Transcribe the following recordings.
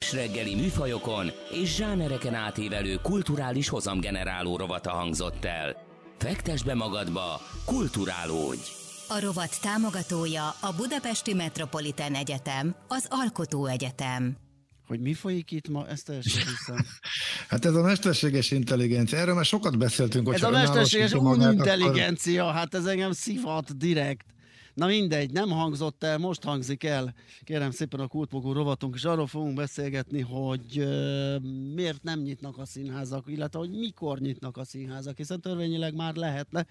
millás reggeli műfajokon és zsánereken átívelő kulturális hozamgeneráló rovata hangzott el. Fektesd be magadba, kulturálódj! A rovat támogatója a Budapesti Metropolitán Egyetem, az Alkotó Egyetem. Hogy mi folyik itt ma, ezt teljesen hiszem. Hát ez a mesterséges intelligencia, erről már sokat beszéltünk. Ez a mesterséges unintelligencia, akkor... hát ez engem szivat direkt. Na mindegy, nem hangzott el, most hangzik el. Kérem szépen a Kultmogul rovatunk, és arról fogunk beszélgetni, hogy miért nem nyitnak a színházak, illetve hogy mikor nyitnak a színházak, hiszen törvényileg már lehetne.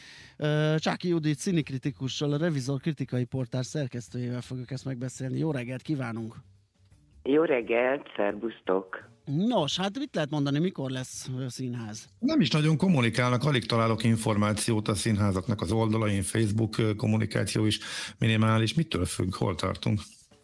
Csáky Judit színikritikussal, a Revizor kritikai portál szerkesztőjével fogjuk ezt megbeszélni. Jó reggelt kívánunk! Jó reggelt, szervusztok! Nos, hát mit lehet mondani, mikor lesz színház? Nem is nagyon kommunikálnak, alig találok információt a színházaknak az oldalain, Facebook kommunikáció is minimális. Mitől függ? Hol tartunk?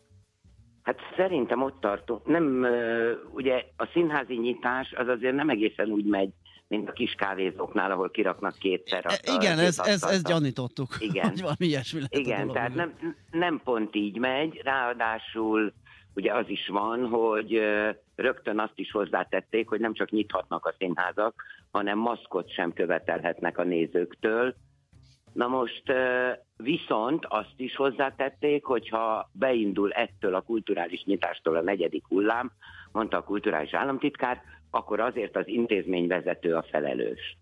Hát szerintem ott tartunk. Nem, ugye a színházi nyitás az azért nem egészen úgy megy, mint a kis kávézóknál, ahol kiraknak kétszer. Igen, ezt gyanítottuk. Igen, hogy valami ilyesmi lehet. Igen, tehát nem pont így megy, ráadásul ugye az is van, hogy rögtön azt is hozzátették, hogy nem csak nyithatnak a színházak, hanem maszkot sem követelhetnek a nézőktől. Na most viszont azt is hozzátették, hogyha beindul ettől a kulturális nyitástól a 4. hullám, mondta a kulturális államtitkár, akkor azért az intézményvezető a felelős.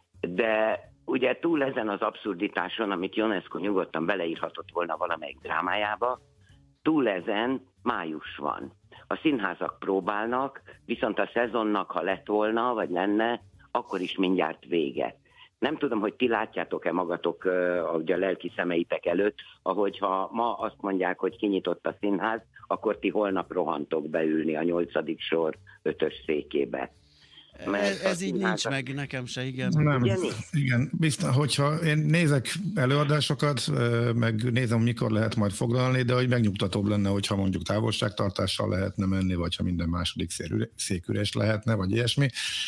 De ugye túl ezen az abszurditáson, amit Ionesco nyugodtan beleírhatott volna valamelyik drámájába, túl ezen május van. A színházak próbálnak, viszont a szezonnak, ha lett volna, vagy lenne, akkor is mindjárt vége. Nem tudom, hogy ti látjátok-e magatok a lelki szemeitek előtt, ahogyha ma azt mondják, hogy kinyitott a színház, akkor ti holnap rohantok beülni a 8. sor 5-ös székébe. Ez így nincs meg, nekem se, igen. Nem, igen, biztos, hogyha én nézek előadásokat, meg nézem, mikor lehet majd foglalni, de hogy megnyugtatóbb lenne, hogyha mondjuk távolságtartással lehetne menni, vagy ha minden második szék üres lehetne, vagy ilyesmi.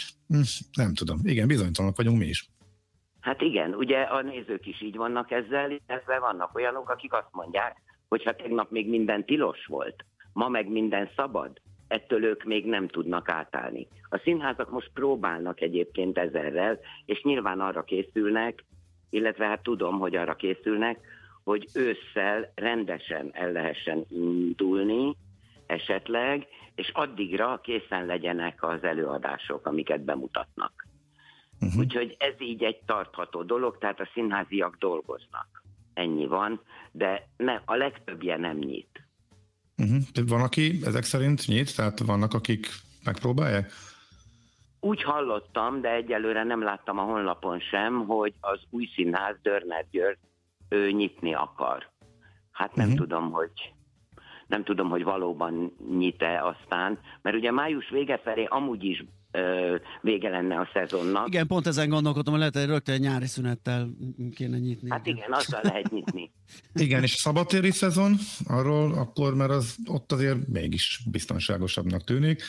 Nem tudom. Igen, bizonytalanok vagyunk mi is. Hát igen, ugye a nézők is így vannak ezzel, illetve vannak olyanok, akik azt mondják, hogy ha tegnap még minden tilos volt, ma meg minden szabad, ettől ők még nem tudnak átállni. A színházak most próbálnak egyébként ezerrel, és nyilván arra készülnek, illetve hát tudom, hogy arra készülnek, hogy ősszel rendesen el lehessen indulni esetleg, és addigra készen legyenek az előadások, amiket bemutatnak. Úgyhogy ez így egy tartható dolog, tehát a színháziak dolgoznak. Ennyi van, de a legtöbbje nem nyit. Van, aki ezek szerint nyit? Tehát vannak, akik megpróbálják? Úgy hallottam, de egyelőre nem láttam a honlapon sem, hogy az új színház, Dörner György, ő nyitni akar. Hát nem tudom, hogy valóban nyit-e aztán, mert ugye május vége felé amúgy is vége lenne a szezonnak. Igen, pont ezen gondolkodtam, hogy lehet, hogy rögtön egy nyári szünettel kéne nyitni. Hát igen, azzal lehet nyitni. Igen, és a szabadtéri szezon, arról akkor, mert az ott azért mégis biztonságosabbnak tűnik.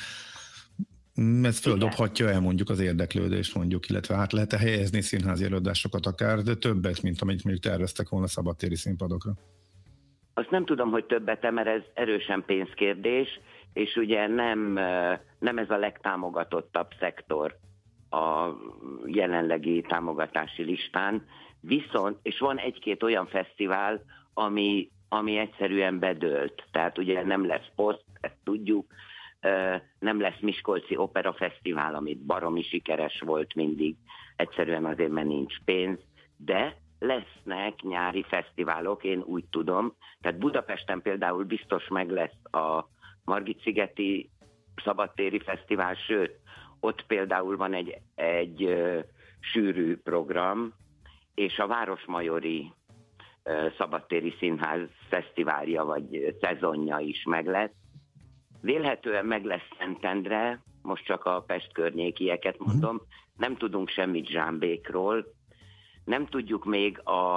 Ez földobhatja el mondjuk az érdeklődést mondjuk, illetve át lehet helyezni színházi előadásokat akár, de többet, mint amit mondjuk terveztek volna szabadtéri színpadokra. Azt nem tudom, hogy többet, mert ez erősen pénzkérdés, és ugye nem ez a legtámogatottabb szektor a jelenlegi támogatási listán, viszont, és van egy-két olyan fesztivál, ami egyszerűen bedőlt. Tehát ugye nem lesz poszt, ezt tudjuk, nem lesz Miskolci Opera Fesztivál, amit baromi sikeres volt mindig, egyszerűen azért, mert nincs pénz, de lesznek nyári fesztiválok, én úgy tudom. Tehát Budapesten például biztos meg lesz a Margit-szigeti szabadtéri fesztivál, sőt, ott például van egy sűrű program, és a Városmajori szabadtéri színház fesztiválja vagy szezonja is meg lesz. Vélhetően meg lesz Szentendre, most csak a Pest környékieket mondom, nem tudunk semmit Zsámbékról, nem tudjuk még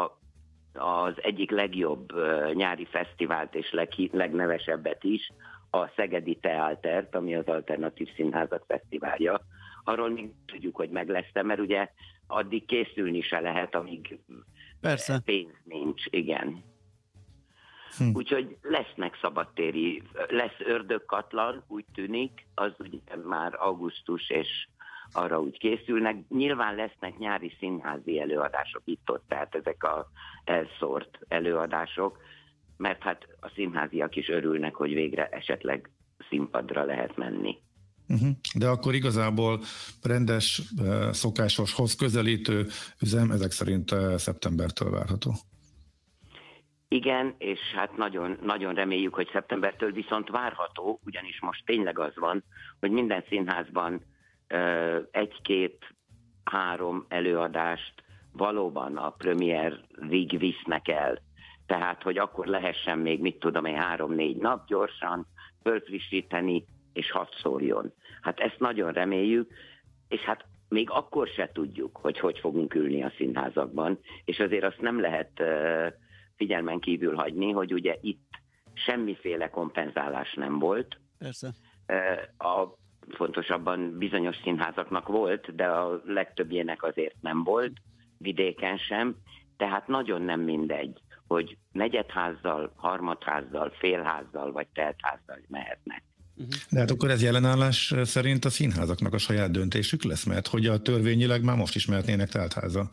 az egyik legjobb nyári fesztivált és legnevesebbet is, a Szegedi Teátert, ami az Alternatív Színházak Fesztiválja. Arról még tudjuk, hogy meg lesz, mert ugye addig készülni se lehet, amíg Persze. pénz nincs, igen. Úgyhogy lesznek szabadtéri, lesz Ördögkatlan, úgy tűnik, az ugye már augusztus, és arra úgy készülnek. Nyilván lesznek nyári színházi előadások itt-ott, tehát ezek a elszórt előadások, mert hát a színháziak is örülnek, hogy végre esetleg színpadra lehet menni. De akkor igazából rendes, szokásoshoz közelítő üzem ezek szerint szeptembertől várható. Igen, és hát nagyon, nagyon reméljük, hogy szeptembertől viszont várható, ugyanis most tényleg az van, hogy minden színházban 1-2-3 előadást valóban a premierig visznek el. Tehát, hogy akkor lehessen még, 3-4 nap gyorsan fölfrissíteni, és hadd szóljon. Hát ezt nagyon reméljük, és hát még akkor se tudjuk, hogy fogunk ülni a színházakban, és azért azt nem lehet figyelmen kívül hagyni, hogy ugye itt semmiféle kompenzálás nem volt. Persze. Fontosabban bizonyos színházaknak volt, de a legtöbbjének azért nem volt, vidéken sem, tehát nagyon nem mindegy, hogy negyedházzal, harmadházzal, félházzal vagy teltházzal mehetnek. De hát akkor ez jelenállás szerint a színházaknak a saját döntésük lesz, mert hogy a törvényileg már most is mehetnének teltházzal.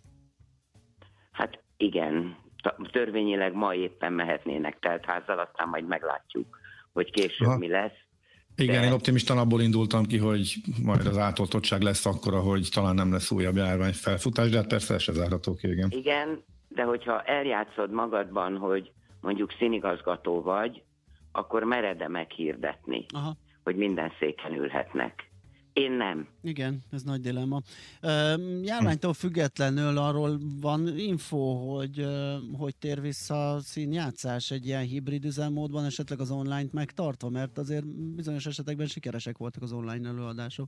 Hát igen, törvényileg ma éppen mehetnének teltházzal, aztán majd meglátjuk, hogy később mi lesz. Igen, én optimistan abból indultam ki, hogy majd az átoltottság lesz akkora, hogy talán nem lesz újabb járvány felfutás, de hát persze ez se zárható ki, igen. Igen, de hogyha eljátszod magadban, hogy mondjuk színigazgató vagy, akkor mered-e meghirdetni, hogy minden széken ülhetnek? Én nem. Igen, ez nagy dilemma. Járványtól függetlenül arról van info, hogy tér vissza a színjátszás egy ilyen hibrid üzemmódban, esetleg az online-t megtartva, mert azért bizonyos esetekben sikeresek voltak az online előadások.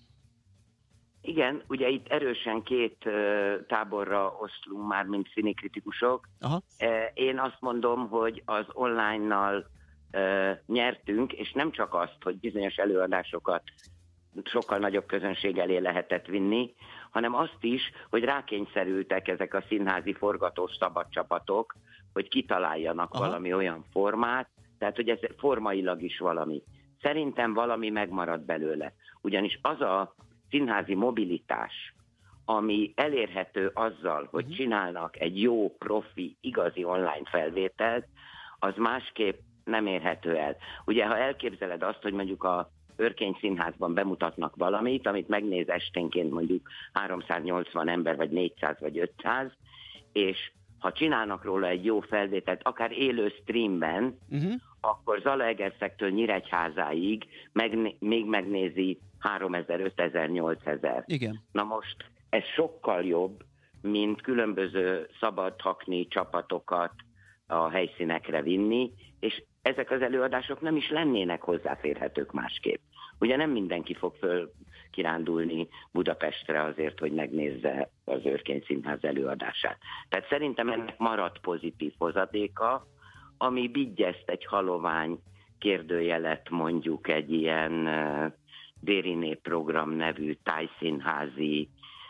Igen, ugye itt erősen 2 táborra oszlunk már, mint színikritikusok. Én azt mondom, hogy az online-nal nyertünk, és nem csak azt, hogy bizonyos előadásokat sokkal nagyobb közönség elé lehetett vinni, hanem azt is, hogy rákényszerültek ezek a színházi forgatós szabad csapatok, hogy kitaláljanak valami olyan formát, tehát hogy ez formailag is valami. Szerintem valami megmarad belőle. Ugyanis az a színházi mobilitás, ami elérhető azzal, hogy csinálnak egy jó, profi, igazi online felvételt, az másképp nem érhető el. Ugye, ha elképzeled azt, hogy mondjuk a Örkény Színházban bemutatnak valamit, amit megnéz esténként mondjuk 380 ember, vagy 400, vagy 500, és ha csinálnak róla egy jó felvételt, akár élő streamben, akkor Zalaegerszektől Nyíregyházáig még megnézi 3000, 5000, 8000. Igen. Na most ez sokkal jobb, mint különböző szabad hakni csapatokat a helyszínekre vinni, és ezek az előadások nem is lennének hozzáférhetők másképp. Ugye nem mindenki fog föl kirándulni Budapestre azért, hogy megnézze az Örkény Színház előadását. Tehát szerintem ennek maradt pozitív hozadéka, ami viggyeszt egy halovány kérdőjelet mondjuk egy ilyen Dériné program nevű tájszínházi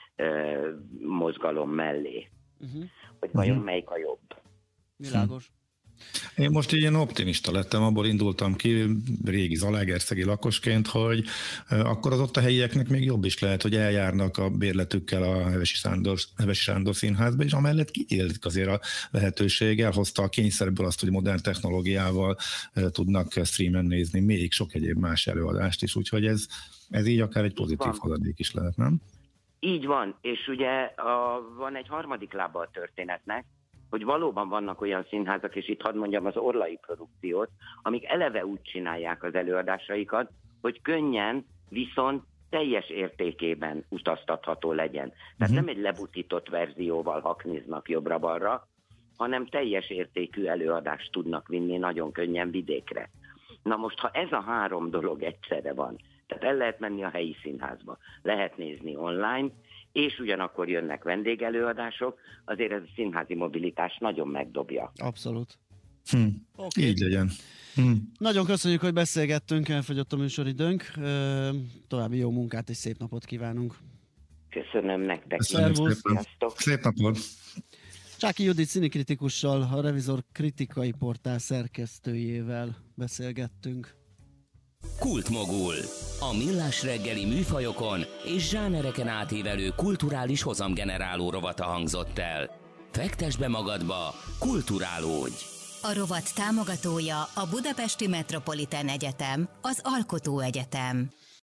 mozgalom mellé. Hogy vajon melyik a jobb? Világos. Én most ilyen optimista lettem, abból indultam ki régi zalaegerszegi lakosként, hogy akkor az ott a helyieknek még jobb is lehet, hogy eljárnak a bérletükkel a Hevesi Sándor Színházba, és amellett kiélik azért a lehetőség, elhozta a kényszerből azt, hogy modern technológiával tudnak streamen nézni még sok egyéb más előadást is, úgyhogy ez így akár egy pozitív hozadék is lehet, nem? Így van, és ugye van egy harmadik lába a történetnek, hogy valóban vannak olyan színházak, és itt hadd mondjam az Orlai produkciót, amik eleve úgy csinálják az előadásaikat, hogy könnyen, viszont teljes értékében utaztatható legyen. Tehát nem egy lebutított verzióval hakniznak jobbra-balra, hanem teljes értékű előadást tudnak vinni nagyon könnyen vidékre. Na most, ha ez a 3 dolog egyszerre van, tehát el lehet menni a helyi színházba, lehet nézni online, és ugyanakkor jönnek vendégelőadások, azért ez a színházi mobilitás nagyon megdobja. Abszolút. Okay. Így legyen. Nagyon köszönjük, hogy beszélgettünk, elfogyott a műsoridőnk. További jó munkát és szép napot kívánunk. Köszönöm nektek. Szervusz. Sziasztok. Szép napot. Csáky Judit színikritikussal, a Revizor kritikai portál szerkesztőjével beszélgettünk. Kultmogul. A millás reggeli műfajokon és zsánereken átívelő kulturális hozamgeneráló rovata hangzott el. Fektesd be magadba, kulturálódj! A rovat támogatója a Budapesti Metropolitán Egyetem, az Alkotó Egyetem.